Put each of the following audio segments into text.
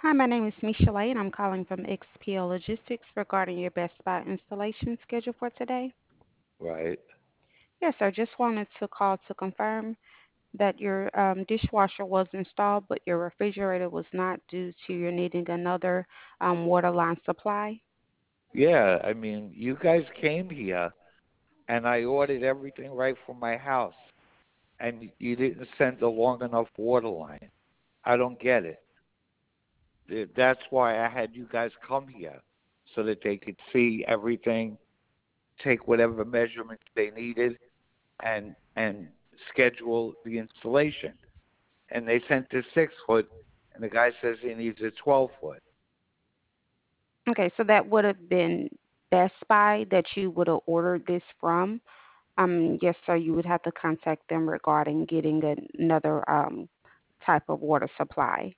Hi, my name is Michelle, and I'm calling from XPO Logistics regarding your Best Buy installation schedule for today. Right. Yes, sir. Just wanted to call to confirm that your dishwasher was installed, but your refrigerator was not due to your needing another water line supply. Yeah, I mean, you guys came here and I ordered everything right from my house and you didn't send a long enough water line. I don't get it. That's why I had you guys come here so that they could see everything, take whatever measurements they needed and schedule the installation. And they sent the 6 foot and the guy says he needs a 12 foot. Okay, so that would have been Best Buy that you would have ordered this from. Yes, sir. You would have to contact them regarding getting another type of water supply.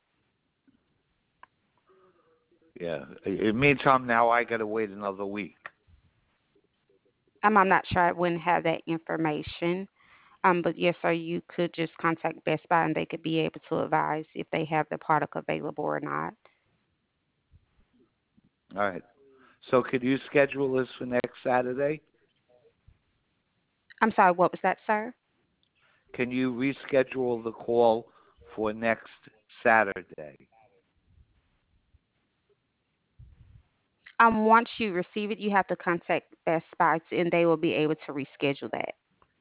Yeah. It meantime now I gotta wait another week. I'm not sure. I wouldn't have that information. But yes, sir, you could just contact Best Buy and they could be able to advise if they have the product available or not. All right. So could you schedule this for next Saturday? I'm sorry, what was that, sir? Can you reschedule the call for next Saturday? Once you receive it, you have to contact Best Buy and they will be able to reschedule that.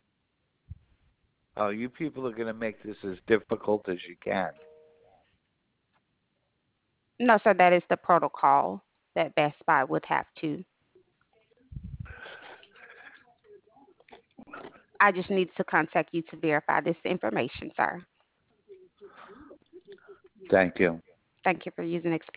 Oh, you people are going to make this as difficult as you can. No, sir, that is the protocol that Best Buy would have to. I just need to contact you to verify this information, sir. Thank you. Thank you for using